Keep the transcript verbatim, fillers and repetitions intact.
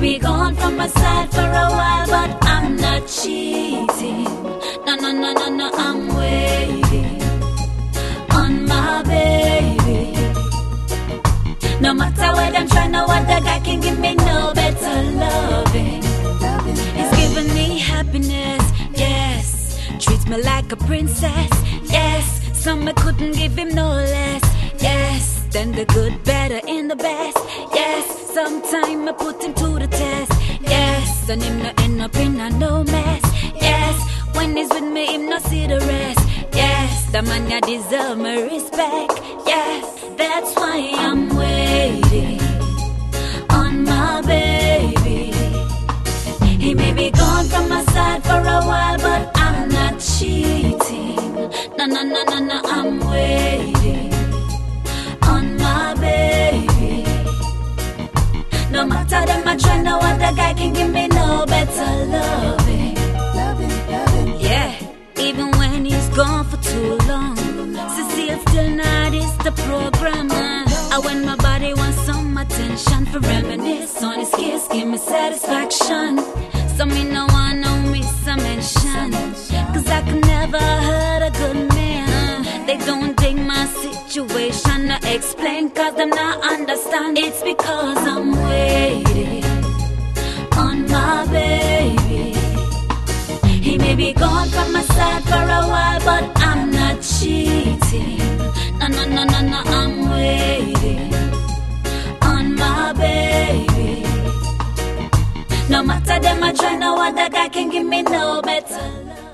be gone from my side for a while, but I'm not cheating. No, no, no, no, no, I'm waiting on my baby. No matter what I'm trying, no other guy can give me no better loving. He's giving me happiness, yes. Treats me like a princess, yes. Some I couldn't give him no less, yes. Then the good, better, and the best, yes. Sometime I put him to the test, yes. And him no end up in a no mess, yes. When he's with me, him no see the rest, yes. The man ya deserve my respect, yes. That's why I'm waiting on my baby. He may be gone from my side for a while, but I'm not cheating. No, no, no, no, no, I'm waiting on my baby. No matter them I try, no other guy can give me no better loving. Loving, loving. Yeah, even when he's gone for too long, Cecile still not is the programmer. I when my body wants some attention, for reminisce on his kiss, give me satisfaction. So me no one no miss a mention, cause I could never hurt a good man. They don't take my situation to explain, cause them not understand. It's because I'm waiting on my baby. He may be gone from my side for a while, but I'm not cheating. No, no, no, no, no, I'm waiting on my baby. No matter them I try, no other guy can give me no better love.